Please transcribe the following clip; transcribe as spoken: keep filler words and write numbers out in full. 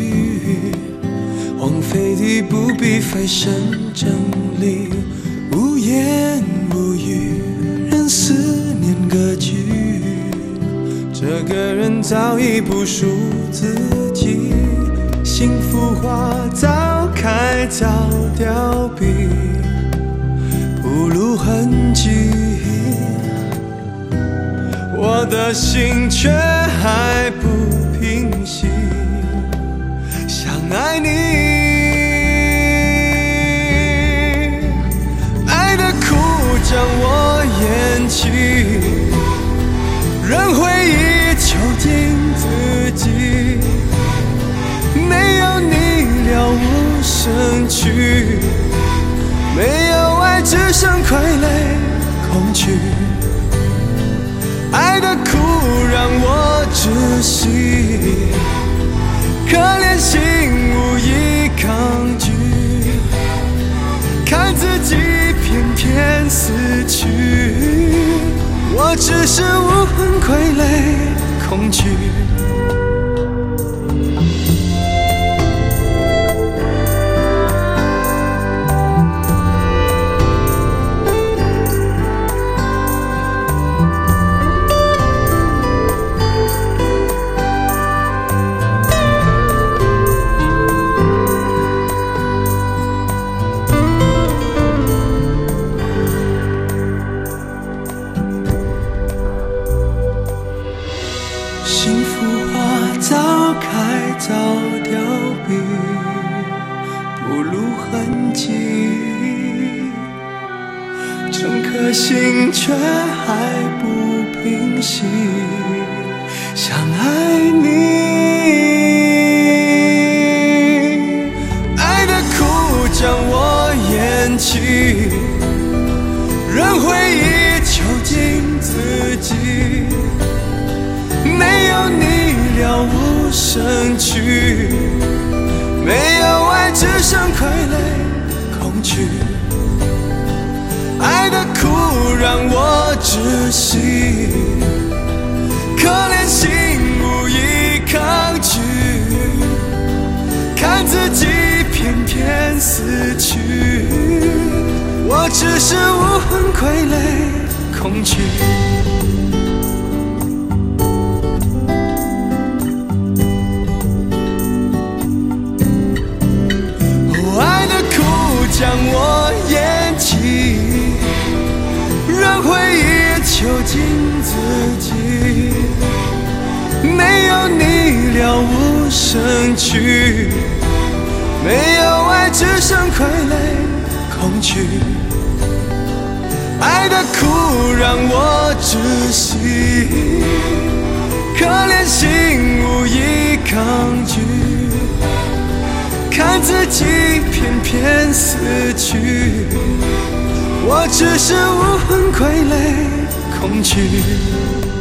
荒废的不必费神整理，无言无语，任思念割据。这个人早已不属自己，幸福花早开早凋敝，不露痕迹。我的心却还不平息，想爱你，爱的苦将我咽气，任回忆囚禁自己，没有你了无生趣，没有爱只剩傀儡空虚。爱的苦让我窒息，可怜心无意抗拒，看自己偏偏死去，我只是无魂傀儡空虚。幸福花早开早凋敝，不露痕迹，整颗心却还不平息，想爱你，爱的苦将我咽气，任回忆囚禁自己，没有你了无生趣，没有爱只剩傀儡空虚。爱的苦让我窒息，可怜心无意抗拒，看自己偏偏死去，我只是无魂傀儡空虚。将我咽气，让回忆囚禁自己，没有你了无生趣，没有爱只剩傀儡空虚。爱的苦让我窒息，可怜心无意抗拒，看自己偏偏死去，我只是无魂傀儡空虚。